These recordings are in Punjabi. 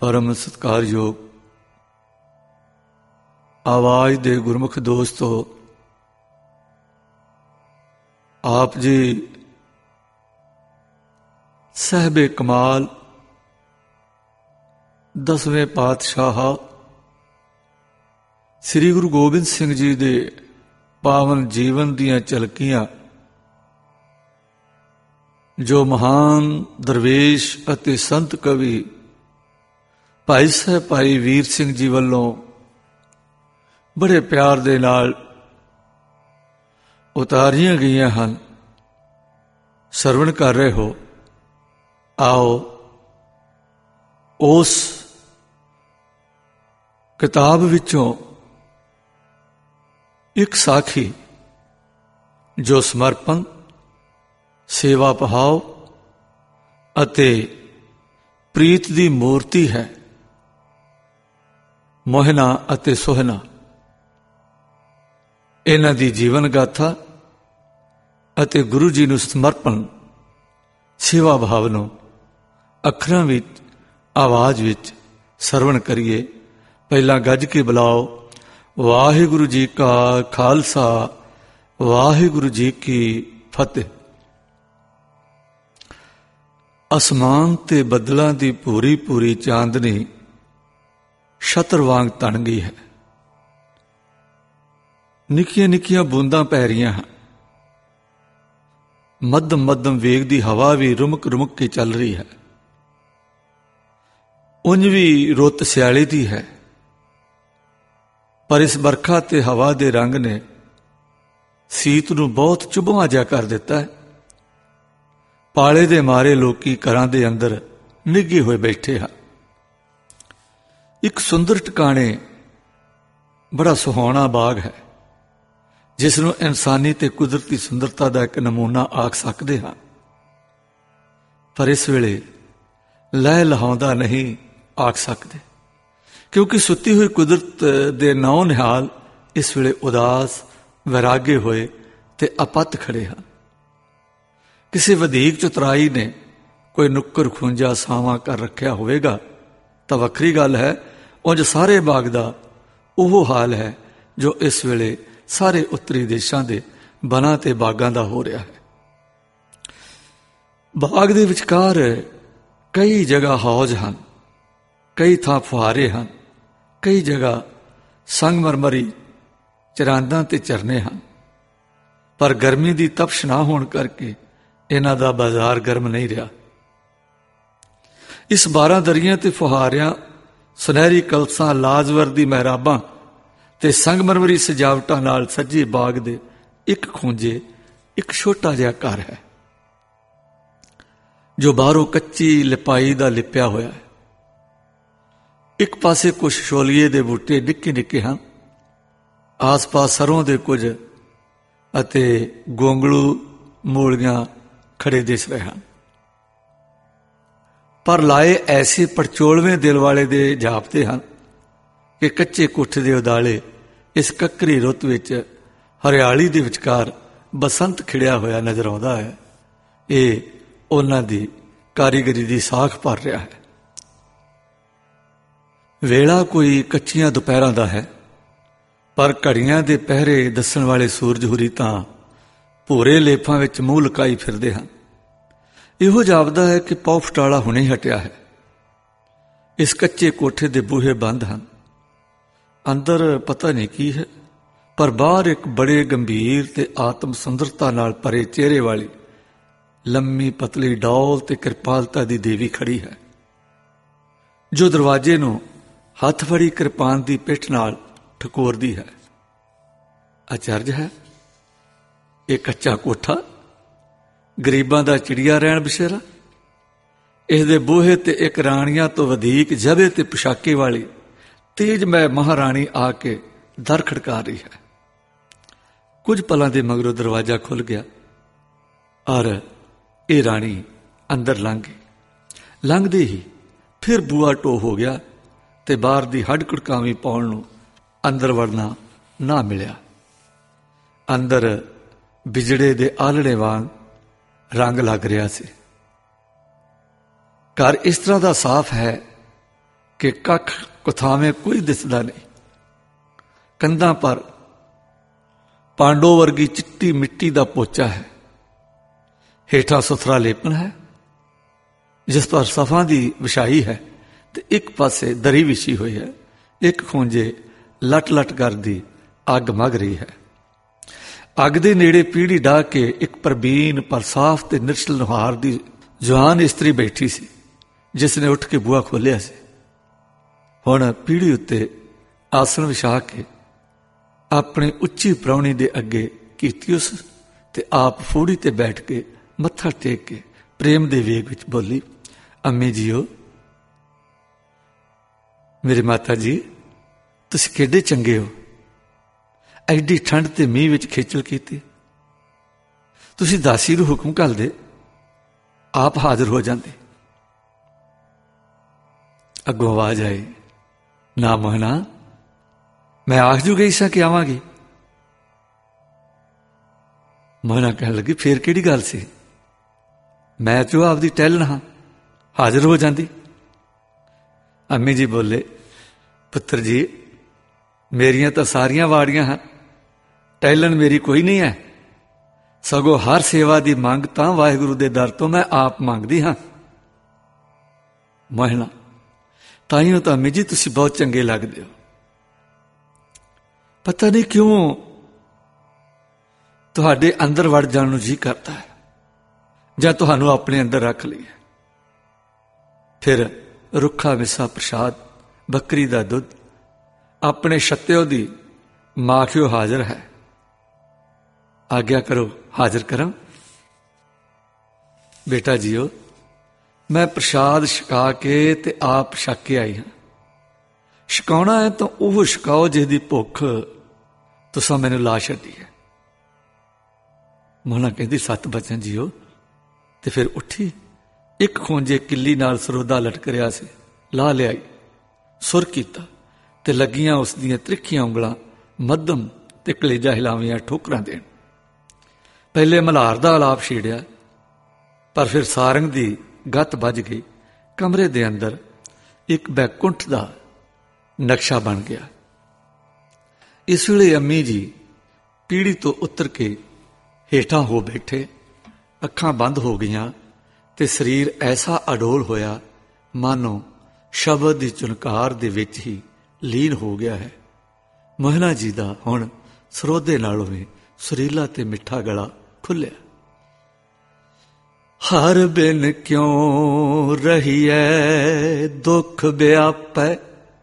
परम सत्कारयोग आवाज दे गुरमुख दोस्तों, आप जी साहिबे कमाल 10वें पातशाह श्री गुरु गोबिंद सिंह जी दे पावन जीवन दियां झलकियां जो महान दरवेश अते संत कवि भाई साहब भाई वीर सिंह जी वालों बड़े प्यार दे नाल उतारियां गईयां हन, सरवण कर रहे हो। आओ उस किताब विचों एक साखी जो समर्पण, सेवा भाव अते प्रीत दी मूर्ति है, मोहना अते सोहना, इन्हां दी जीवन गाथा अते गुरु जी नूं समर्पण सेवा भाव नूं अखरां विच आवाज विच सरवण करिए। पहला गज के बुलाओ। वाहिगुरु जी का खालसा, वाहिगुरु जी की फतेह। आसमान ते बदलां दी पूरी पूरी चांदनी छतर वांग तन गई है। निक्कियां निक्कियां बूंदां पै रहीआं हैं। मध्यम मध्यम वेग दी हवा भी रुमक रुमक के चल रही है। उंज भी रुत सियाले दी है, पर इस बरखा ते हवा दे रंग ने सीत नूं बहुत चुभवा जिहा कर दिता है। पाले दे मारे लोकी घरां दे अंदर निघे होए बैठे हैं। एक सुंदर टिकाणे बड़ा सुहावना बाग है, जिसनूं इंसानी ते कुदरती सुंदरता का एक नमूना आख सकते हैं, पर इस वेले लह लहाउंदा नहीं आख सकते, क्योंकि सुती हुई कुदरत दे नौ निहाल इस वेले उदास वैरागे होए ते अपत खड़े हैं। किसी वधीक चतुराई ने कोई नुक्कर खुंजा सावा कर रखा होवेगा तो वखरी गल है। उंज सारे बाग दा ओह हाल है जो इस वेले सारे उत्तरी देशां दे बनां ते बागां दा हो रहा है। बाग दे विचकार कई जगह हौज हैं, कई थां फुहारे हैं, कई जगह संगमरमरी चरांदां ते झरने हैं, पर गर्मी की तपश ना होने करके इन्हां दा बाजार गर्म नहीं रहा। इस 12 दरियां ते फुहारियां, सुनहरी कलसां, लाजवर दी महराबां ते संगमरमरी सजावटां नाल सजे बाग दे एक खूंजे एक छोटा जिहा घर है, जो बाहरों कच्ची लिपाई दा लिपिया होया है। एक पासे कुछ शोलिए दे बूटे निक्के निक्के हैं, आस पास सरों दे कुछ अते गोंगलू मूलियां खड़े दिस रहे हैं, पर लाए ऐसे पड़चोलवें दिल वाले दे जापते हैं कि कच्चे कोठे दे उदाले इस ककरी रुत विच हरियाली दे विचकार बसंत खिड़िया होया नजर आउंदा है। ये उन्हां दी कारीगरी दी साख भर रहा है। वेला कोई कच्चियां दोपहरां दा है, पर घड़ियां दे पहरे दस्सण वाले सूरज हुरी तां भूरे लेफां विच मूँह लुकाई फिरदे हैं। इहो जापदा है कि पौ फटाला हुणे ही हटिया है। इस कच्चे कोठे दे बूहे बंद हैं, अंदर पता नहीं की है, पर बाहर एक बड़े गंभीर ते आत्म सुंदरता नाल भरे चेहरे वाली लम्मी पतली डौल ते कृपालता दी देवी खड़ी है, जो दरवाजे नूं हथ फड़ी कृपान दी पिठ नाल ठकोरदी है। अचरज है, एक कच्चा कोठा, गरीबां दा चिड़िया रहन बसेरा, इस दे बूहे ते एक राणियां तो वधीक जबे ते पोशाके वाली तेजमय महाराणी आके दर खड़का रही है। कुछ पलां दे मगरों दरवाजा खुल गया और ये राणी अंदर लंघ गई। लंघदे ही फिर बूआ टो हो गया ते बाहर दी हड कुड़कावी पाउण नूं अंदर वड़ना ना मिलिया। अंदर बिजड़े दे आलड़े वांग रंग लग रहा सी। घर इस तरह का साफ है ਕਿ ਕੱਖ ਕੁਥਾਵੇਂ ਕੋਈ ਦਿਸਦਾ ਨਹੀਂ। ਕੰਧਾਂ ਪਰ ਪਾਂਡੋ ਵਰਗੀ ਚਿੱਟੀ ਮਿੱਟੀ ਦਾ ਪੋਚਾ ਹੈ, ਹੇਠਾਂ ਸੁਥਰਾ ਲੇਪਨ ਹੈ ਜਿਸ ਪਰ ਸਫਾਂ ਦੀ ਵਿਛਾਈ ਹੈ ਤੇ ਇੱਕ ਪਾਸੇ ਦਰੀ ਵਿਛੀ ਹੋਈ ਹੈ। ਇੱਕ ਖੂੰਜੇ ਲਟ ਲਟ ਕਰਦੀ ਅੱਗ ਮਗ ਰਹੀ ਹੈ। ਅੱਗ ਦੇ ਨੇੜੇ ਪੀੜੀ ਡਾਹ ਕੇ ਇੱਕ ਪ੍ਰਬੀਨ ਪਰ ਸਾਫ਼ ਤੇ ਨਿਰਛਲ ਨੁਹਾਰ ਦੀ ਜਵਾਨ ਇਸਤਰੀ ਬੈਠੀ ਸੀ, ਜਿਸ ਨੇ ਉੱਠ ਕੇ ਬੂਹਾ ਖੋਲ੍ਹਿਆ ਸੀ। ਹੁਣ ਪੀੜੀ ਉੱਤੇ ਆਸਣ ਵਿਛਾ ਕੇ ਆਪਣੀ ਉੱਚੀ ਪ੍ਰਾਹੁਣੀ ਦੇ ਅੱਗੇ ਕੀਤੀ ਉਸ ਤੇ ਆਪ ਫੋੜੀ ਤੇ ਬੈਠ ਕੇ ਮੱਥਾ ਟੇਕ ਕੇ ਪ੍ਰੇਮ ਦੇ ਵੇਗ ਵਿੱਚ ਬੋਲੀ, ਅੰਮੀ ਜੀਓ, ਮੇਰੇ ਮਾਤਾ ਜੀ, ਤੁਸੀਂ ਕਿੱਡੇ ਚੰਗੇ ਹੋ। ਐਡੀ ਠੰਡ ਤੇ ਮੀਂਹ ਵਿੱਚ ਖੇਚਲ ਕੀਤੀ। ਤੁਸੀਂ ਦਾਸੀ ਨੂੰ ਹੁਕਮ ਘੱਲਦੇ, ਆਪ ਹਾਜ਼ਰ ਹੋ ਜਾਂਦੇ। ਅੱਗੋਂ ਆਵਾਜ਼ ਆਈ, ਨਾ ਮੋਹਨਾ, ਮੈਂ ਆਖ ਜੂ ਗਈ ਸਾਂ ਕਿ ਆਵਾਂਗੀ। ਮੋਹਨਾ ਕਹਿਣ ਲੱਗੀ, ਫੇਰ ਕਿਹੜੀ ਗੱਲ ਸੀ? ਮੈਂ ਜੋ ਆਪਦੀ ਟਹਿਲਣ ਹਾਂ, ਹਾਜ਼ਰ ਹੋ ਜਾਂਦੀ। ਅੰਮੀ ਜੀ ਬੋਲੇ, ਪੁੱਤਰ ਜੀ, ਮੇਰੀਆਂ ਤਾਂ ਸਾਰੀਆਂ ਵਾੜੀਆਂ ਹਨ, ਟਹਿਲਣ ਮੇਰੀ ਕੋਈ ਨਹੀਂ ਹੈ। ਸਗੋਂ ਹਰ ਸੇਵਾ ਦੀ ਮੰਗ ਤਾਂ ਵਾਹਿਗੁਰੂ ਦੇ ਦਰ ਤੋਂ ਮੈਂ ਆਪ ਮੰਗਦੀ ਹਾਂ। ਮੋਹਨਾ, ਤਾਈਓ ਤਾਂ ਅੰਮੀ ਜੀ ਤੁਸੀਂ ਬਹੁਤ ਚੰਗੇ ਲੱਗਦੇ ਹੋ। ਪਤਾ ਨਹੀਂ ਕਿਉਂ ਤੁਹਾਡੇ ਅੰਦਰ ਵੜ ਜਾਣ ਨੂੰ ਜੀ ਕਰਦਾ ਹੈ, ਜਾਂ ਤੁਹਾਨੂੰ ਆਪਣੇ ਅੰਦਰ ਰੱਖ ਲਈਏ। ਫਿਰ ਰੁੱਖਾ ਮਿੱਸਾ ਪ੍ਰਸ਼ਾਦ, ਬੱਕਰੀ ਦਾ ਦੁੱਧ, ਆਪਣੇ ਛੱਤਿਓ ਦੀ ਮਾਖਿਓ ਹਾਜ਼ਰ ਹੈ। ਆਗਿਆ ਕਰੋ, ਹਾਜ਼ਰ ਕਰਾਂ। ਬੇਟਾ ਜੀਓ, ਮੈਂ ਪ੍ਰਸ਼ਾਦ ਛਕਾ ਕੇ ਤੇ ਆਪ ਛਕ ਕੇ ਆਈ ਹਾਂ। ਛਕਾਉਣਾ ਹੈ ਤਾਂ ਉਹ ਛਕਾਓ ਜਿਹਦੀ ਭੁੱਖ ਤੁਸਾਂ ਮੈਨੂੰ ਲਾ ਛੱਡੀ ਹੈ। ਮੋਹਨਾ ਕਹਿੰਦੀ, 7 ਬਚਨ ਜੀਓ। ਤੇ ਫਿਰ ਉੱਠੀ, ਇੱਕ ਖੂੰਜੇ ਕਿੱਲੀ ਨਾਲ ਸਰੋਦਾ ਲਟਕ ਰਿਹਾ ਸੀ, ਲਾ ਲਿਆਈ, ਸੁਰ ਕੀਤਾ ਤੇ ਲੱਗੀਆਂ ਉਸ ਦੀਆਂ ਤ੍ਰਿੱਖੀਆਂ ਉਂਗਲਾਂ ਮੱਧਮ ਤੇ ਕਲੇਜਾ ਹਿਲਾਵੀਆਂ ਠੋਕਰਾਂ ਦੇਣ। ਪਹਿਲੇ ਮਲਹਾਰ ਦਾ ਆਲਾਪ ਛੇੜਿਆ, ਪਰ ਫਿਰ ਸਾਰੰਗ ਦੀ ਗੱਤ ਵੱਜ ਗਈ। ਕਮਰੇ ਦੇ ਅੰਦਰ ਇੱਕ ਬੈਕੁੰਠ ਦਾ ਨਕਸ਼ਾ ਬਣ ਗਿਆ। ਇਸ ਵੇਲੇ ਅੰਮੀ ਜੀ ਪੀੜੀ ਤੋਂ ਉਤਰ ਕੇ ਹੇਠਾਂ ਹੋ ਬੈਠੇ, ਅੱਖਾਂ ਬੰਦ ਹੋ ਗਈਆਂ ਤੇ ਸਰੀਰ ਐਸਾ ਅਡੋਲ ਹੋਇਆ ਮਾਨੋ ਸ਼ਬਦ ਦੀ ਚੁਨਕਾਰ ਦੇ ਵਿੱਚ ਹੀ ਲੀਨ ਹੋ ਗਿਆ ਹੈ। ਮੋਹਨਾ ਜੀ ਦਾ ਹੁਣ ਸਰੋਦੇ ਨਾਲੋਂ ਵੀ ਸੁਰੀਲਾ ਤੇ ਮਿੱਠਾ ਗਲਾ ਖੁੱਲਿਆ। ਹਰ ਬਿਨ ਕਿਉਂ ਰਹੀਐ ਦੁੱਖ ਵਿਆਪੈ,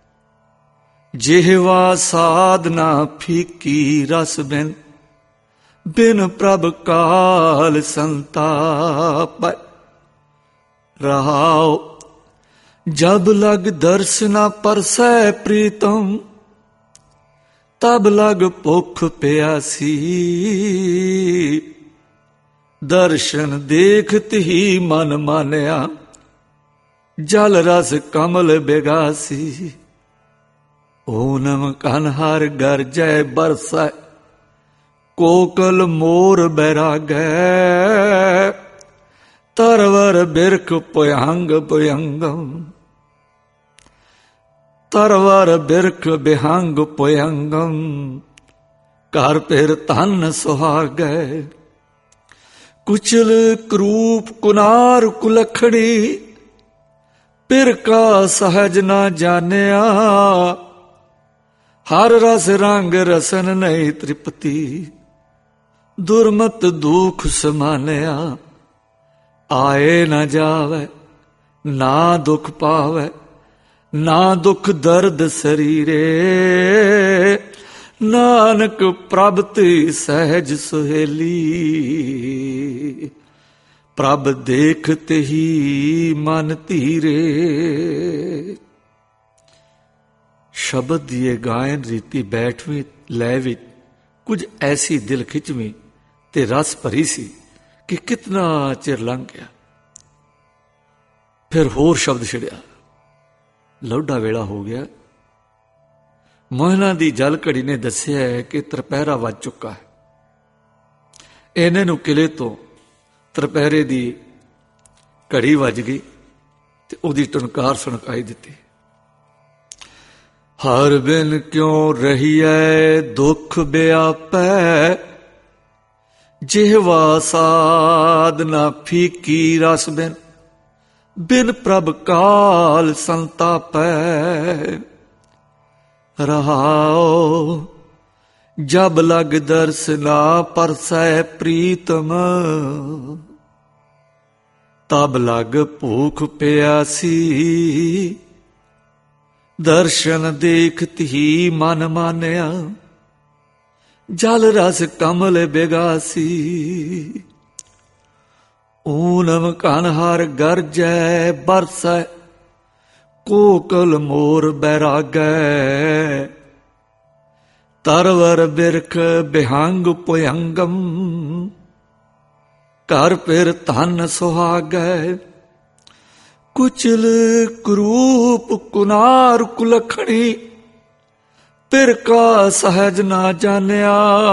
ਜਿਹਵਾ ਸਾਧਨਾ ਫੀਕੀ ਰਸ ਬਿਨ, ਬਿਨ ਪ੍ਰਭ ਕਾਲ ਸੰਤਾਪੈ। ਰਹਾਉ ਜਬ ਲਗ ਦਰਸ ਨਾ ਪਰਸੈ ਪ੍ਰੀਤਮ, ਤਬ ਲਗ ਭੁੱਖ ਪਿਆਸੀ। ਦਰਸ਼ਨ ਦੇਖਤ ਹੀ ਮਨ ਮਾਨਿਆ, ਜਲ ਰਸ ਕਮਲ ਬਿਗਾਸੀ। ਓਨਮ ਕਨਹਰ ਗਰਜੈ ਬਰਸੈ, ਕੋਕਲ ਮੋਰ ਬੈਰਾਗੈ। ਤਰਵਰ ਬਿਰਖ ਭਯੰਗ ਭਯੰਗਮ, ਤਰਵਰ ਬਿਰਖ ਬਿਹੰਗ ਭਯੰਗਮ। ਘਰ ਫਿਰ ਧਨ ਸੁਹਾਗੈ, ਕੁਚਲ ਕਰੂਪ ਕੁਨਾਰ ਕੁਲਖੜੀ। ਪਿਰ ਕਾ ਸਹਜ ਨਾ ਜਾਣਿਆ, ਹਰ ਰਸ ਰੰਗ ਰਸਨ ਨਹੀਂ ਤ੍ਰਿਪਤੀ। ਦੁਰਮਤ ਦੁਖ ਸਮਾਨਿਆ, ਆਏ ਨਾ ਜਾਵੇ ਨਾ ਦੁਖ ਪਾਵੇ। ਨਾ ਦੁਖ ਦਰਦ ਸਰੀਰੇ, ਨਾਨਕ ਪ੍ਰਭ ਤੇ ਸਹਿਜ ਸੁਹੇਲੀ। ਪ੍ਰਭ ਦੇਖਤ ਹੀ ਮਨ ਧੀਰੇ। ਸ਼ਬਦ ਦੀ ਇਹ ਗਾਇਨ ਰੀਤੀ ਬੈਠਵੀਂ ਲੈ ਵਿੱਚ ਕੁਝ ਐਸੀ ਦਿਲ ਖਿੱਚਵੀਂ ਤੇ ਰਸ ਭਰੀ ਸੀ ਕਿ ਕਿਤਨਾ ਚਿਰ ਲੰਘ ਗਿਆ। ਫਿਰ ਹੋਰ ਸ਼ਬਦ ਛਿੜਿਆ। ਲੌਢਾ ਵੇਲਾ ਹੋ ਗਿਆ। ਮੋਹਨਾ ਦੀ ਜਲ ਘੜੀ ਨੇ ਦੱਸਿਆ ਹੈ ਕਿ ਤ੍ਰਿਪਹਿਰਾ ਵੱਜ ਚੁੱਕਾ ਹੈ। ਇਹਨੇ ਨੂੰ ਕਿਲੇ ਤੋਂ ਤ੍ਰਿਪਹਿਰੇ ਦੀ ਘੜੀ ਵੱਜ ਗਈ ਤੇ ਉਹਦੀ ਟੁਨਕਾਰ ਸੁਣਕਾਈ ਦਿੱਤੀ। ਹਰ ਬਿਨ ਕਿਉ ਰਹੀਐ ਦੁਖ ਵਿਆਪੈ, ਜਿਹਵਾ ਸਾਧ ਨਾ ਫੀਕੀ ਰਸ ਬਿਨ, ਬਿਨ ਪ੍ਰਭ ਕਾਲ ਸੰਤਾਪੈ। ਰਹਾਉ ਜਬ ਲਗ ਦਰਸ ਨਾ ਪਰਸੈ ਪ੍ਰੀਤਮ, ਤਬ ਲਗ ਭੂਖ ਪਿਆਸੀ, ਦਰਸ਼ਨ ਦੇਖਤ ਹੀ ਮਨ ਮਾਨਿਆ, ਜਲ ਰਸ ਕਮਲ ਬਿਗਾਸੀ। ਊਨਮ ਕਨ ਹਰ ਗਰਜੈ ਬਰਸੈ, ਕੋਕਲ ਮੋਰ ਬੈਰਾਗੈ, ਤਰਵਰ ਬਿਰਖ ਬਿਹੰਗ ਪੁਯੰਗਮ, ਘਰ ਫਿਰ ਧਨ ਸੁਹਾਗੈ। ਕੁਚਲ ਕਰੂਪ ਕੁਨਾਰ ਕੁਲਖਣੀ, ਪਿਰ ਕਾ ਸਹਿਜ ਨਾ ਜਾਣਿਆ,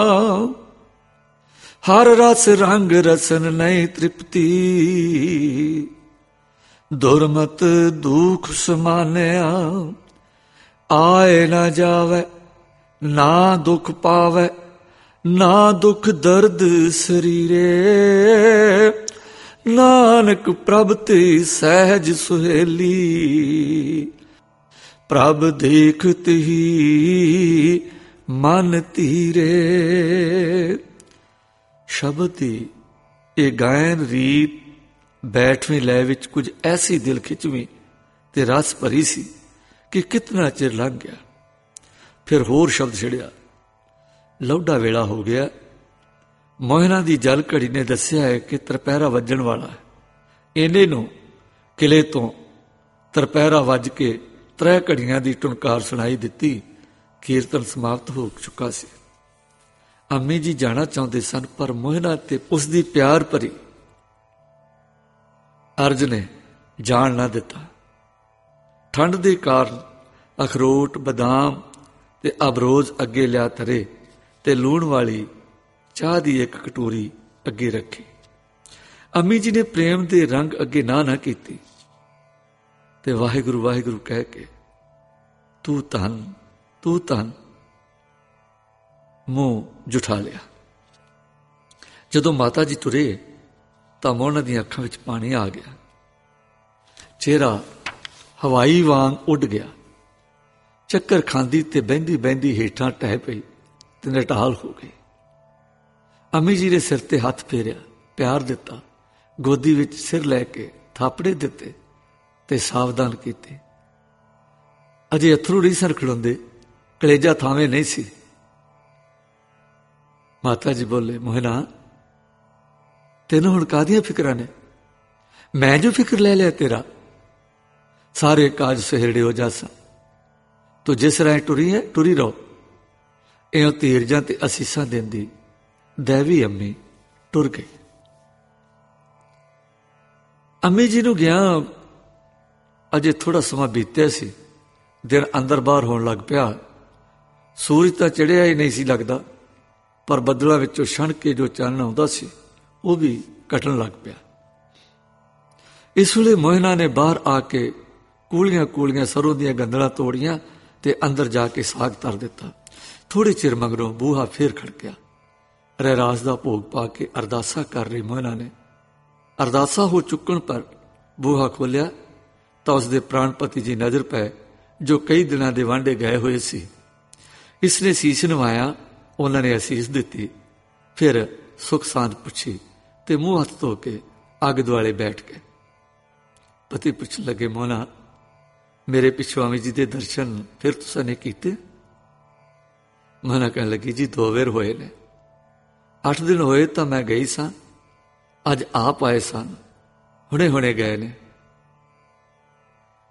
ਹਰ ਰਸ ਰੰਗ ਰਸਨ ਨਹੀਂ ਤ੍ਰਿਪਤੀ, ਦੁਰਮਤ ਦੁਖ ਸਮਾਨਿਆ। ਆਏ ਨਾ ਜਾਵੇ ਨਾ ਦੁਖ ਪਾਵੇ, ਨਾ ਦੁਖ ਦਰਦ ਸਰੀਰੇ, ਨਾਨਕ ਪ੍ਰਭ ਤੇ ਸਹਿਜ ਸੁਹੇਲੀ, ਪ੍ਰਭ ਦੇਖਤ ਹੀ ਮਨ ਧੀਰੇ। ਸ਼ਬਦ ਦੀ ਇਹ ਗਾਇਨ ਰੀਤ ਬੈਠਵੇਂ ਲੈ ਵਿੱਚ ਕੁਝ ਐਸੀ ਦਿਲ ਖਿੱਚਵੀਂ ਤੇ ਰਸ ਭਰੀ ਸੀ ਕਿ ਕਿਤਨਾ ਚਿਰ ਲੰਘ ਗਿਆ। ਫਿਰ ਹੋਰ ਸ਼ਬਦ ਛਿੜਿਆ। ਲੌਢਾ ਵੇਲਾ ਹੋ ਗਿਆ। ਮੋਹਨਾ ਦੀ ਜਲ ਘੜੀ ਨੇ ਦੱਸਿਆ ਹੈ ਕਿ ਤਰਪਹਿਰਾ ਵੱਜਣ ਵਾਲਾ ਹੈ। ਇਹਨੇ ਨੂੰ ਕਿਲੇ ਤੋਂ ਤਰਪਹਿਰਾ ਵੱਜ ਕੇ 3 ਘੜੀਆਂ ਦੀ ਟੁਨਕਾਰ ਸੁਣਾਈ ਦਿੱਤੀ। ਕੀਰਤਨ ਸਮਾਪਤ ਹੋ ਚੁੱਕਾ ਸੀ। ਅੰਮੀ ਜੀ ਜਾਣਾ ਚਾਹੁੰਦੇ ਸਨ, ਪਰ ਮੋਹਨਾ ਤੇ ਉਸ ਦੀ ਪਿਆਰ ਭਰੀ ਅਰਜ ਨੇ ਜਾਣ ਨਾ ਦਿੱਤਾ। ਠੰਡ ਦੇ ਕਾਰਨ ਅਖਰੋਟ, ਬਦਾਮ ਤੇ ਅਬਰੋਜ਼ ਅੱਗੇ ਲਿਆ ਧਰੇ ਤੇ ਲੂਣ ਵਾਲੀ ਚਾਹ ਦੀ ਇੱਕ ਕਟੋਰੀ ਅੱਗੇ ਰੱਖੀ। ਅੰਮੀ ਜੀ ਨੇ ਪ੍ਰੇਮ ਦੇ ਰੰਗ ਅੱਗੇ ਨਾ ਕੀਤੀ ਤੇ ਵਾਹਿਗੁਰੂ ਵਾਹਿਗੁਰੂ ਕਹਿ ਕੇ ਤੂੰ ਧੰਨ ਤੂੰ ਧੰਨ ਮੂੰਹ ਜੁਠਾ ਲਿਆ। ਜਦੋਂ ਮਾਤਾ ਜੀ ਤੁਰੇ ਤਾਂ ਮੋਹਨਾ ਦੀਆਂ ਅੱਖਾਂ ਵਿੱਚ ਪਾਣੀ ਆ ਗਿਆ। ਚਿਹਰਾ ਹਵਾਈ ਵਾਂਗ ਉੱਡ ਗਿਆ। ਚੱਕਰ ਖਾਂਦੀ ਤੇ ਬਹਿੰਦੀ ਬਹਿੰਦੀ ਹੇਠਾਂ ਟਹਿ ਪਈ ਤੇ ਨਟਾਲ ਹੋ ਗਈ। ਅੰਮੀ ਜੀ ਨੇ ਸਿਰ ਤੇ ਹੱਥ ਫੇਰਿਆ, ਪਿਆਰ ਦਿੱਤਾ, ਗੋਦੀ ਵਿੱਚ ਸਿਰ ਲੈ ਕੇ ਥਾਪੜੇ ਦਿੱਤੇ ਤੇ ਸਾਵਧਾਨ ਕੀਤੇ। ਅਜੇ ਅਥਰੂ ਨਹੀਂ ਸਨ ਖਿੜਾਉਂਦੇ, ਕਲੇਜਾ ਥਾਵੇਂ ਨਹੀਂ ਸੀ। ਮਾਤਾ ਜੀ ਬੋਲੇ, ਮੋਹਨਾ ਤੈਨੂੰ ਹੁਣ ਕਾਹਦੀਆਂ ਫਿਕਰਾਂ ਨੇ? ਮੈਂ ਜੋ ਫਿਕਰ ਲੈ ਲਿਆ ਤੇਰਾ, ਸਾਰੇ ਕਾਜ ਸਹਿਰੜੇ ਹੋ ਜਾਸਾ। ਤੂੰ ਜਿਸ ਰਾਹ ਟੁਰੀ ਹੈ ਟੁਰੀ ਰਹੋ। ਇਉਂ ਧੀਰਜਾਂ ਤੇ ਅਸੀਸਾਂ ਦਿੰਦੀ ਦੈਵੀ ਅੰਮੀ ਟੁਰ ਗਈ। ਅੰਮੀ ਜੀ ਨੂੰ ਗਿਆ ਅਜੇ ਥੋੜਾ ਸਮਾਂ ਬੀਤਿਆ ਸੀ। ਦਿਨ ਅੰਦਰ ਬਾਹਰ ਹੋਣ ਲੱਗ ਪਿਆ। ਸੂਰਜ ਤਾਂ ਚੜ੍ਹਿਆ ਹੀ ਨਹੀਂ ਸੀ ਲੱਗਦਾ, ਪਰ ਬੱਦਲਾਂ ਵਿੱਚੋਂ ਛਣ ਕੇ ਜੋ ਚਾਨਣ ਆਉਂਦਾ ਸੀ ਉਹ ਵੀ ਘਟਣ ਲੱਗ ਪਿਆ। ਇਸ ਵੇਲੇ ਮੋਹਨਾ ਨੇ ਬਾਹਰ ਆ ਕੇ ਕੂਲੀਆਂ ਕੂਲੀਆਂ ਸਰੋਂ ਦੀਆਂ ਗੰਦਲਾਂ ਤੋੜੀਆਂ ਤੇ ਅੰਦਰ ਜਾ ਕੇ ਸਾਗ ਧਰ ਦਿੱਤਾ। ਥੋੜੇ ਚਿਰ ਮਗਰੋਂ ਬੂਹਾ ਫੇਰ ਖੜਕਿਆ। ਰਹਿਰਾਸ ਦਾ ਭੋਗ ਪਾ ਕੇ ਅਰਦਾਸਾ ਕਰ ਰਹੀ ਮੋਹਨਾ ਨੇ ਅਰਦਾਸਾ ਹੋ ਚੁੱਕਣ ਪਰ ਬੂਹਾ ਖੋਲਿਆ ਤਾਂ ਉਸਦੇ ਪ੍ਰਾਣਪਤੀ ਜੀ ਨਜ਼ਰ ਪਏ, ਜੋ ਕਈ ਦਿਨਾਂ ਦੇ ਵਾਂਢੇ ਗਏ ਹੋਏ ਸੀ। ਇਸਨੇ ਸੀਸ ਨਵਾਇਆ, ਉਹਨਾਂ ਨੇ ਅਸੀਸ ਦਿੱਤੀ। ਫਿਰ ਸੁੱਖ ਸਾਂਦ ਪੁੱਛੀ ਤੇ ਮੂੰਹ ਹੱਥ ਧੋ ਕੇ ਅੱਗ ਦੁਆਲੇ ਬੈਠ ਗਏ। ਪਤੀ ਪੁੱਛਣ ਲੱਗੇ, ਮੋਹਨਾ ਮੇਰੇ ਪਿੱਛੋਂ ਅੰਮੀ ਜੀ ਦੇ ਦਰਸ਼ਨ ਫਿਰ ਤੁਸੀਂ ਨੇ ਕੀਤੇ? ਮੋਹਨਾ ਕਹਿਣ ਲੱਗੀ, ਜੀ 2 ਵੇਰ ਹੋਏ ਨੇ। 8 ਦਿਨ ਹੋਏ ਤਾਂ ਮੈਂ ਗਈ ਸਾਂ, ਅੱਜ ਆਪ ਆਏ ਸਨ, ਹੁਣੇ ਹੁਣੇ ਗਏ ਨੇ।